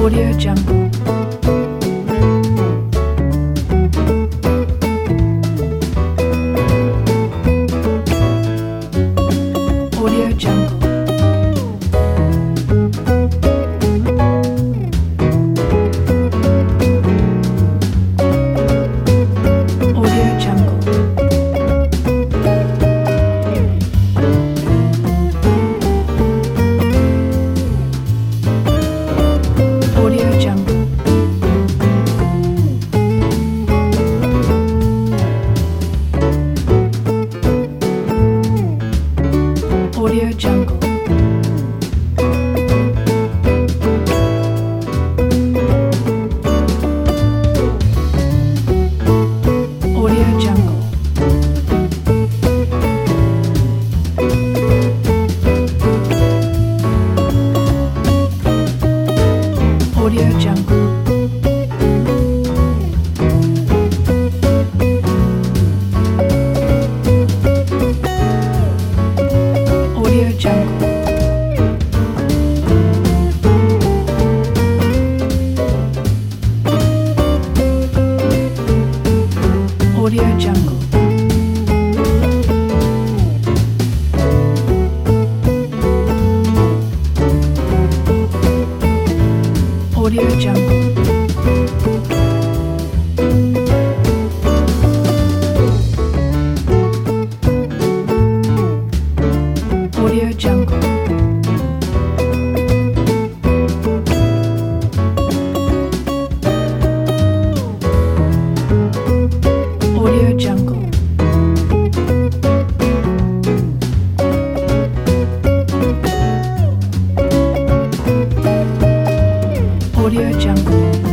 Audio Jungle. Audio Jungle. Audio Jungle. Audio Jungle. Audio Jungle. Audio Jungle. Audio Jungle. Audio Jungle. Audio Jungle. Audio Jungle. Audio Jungle. Audio Jungle. Audio Jungle.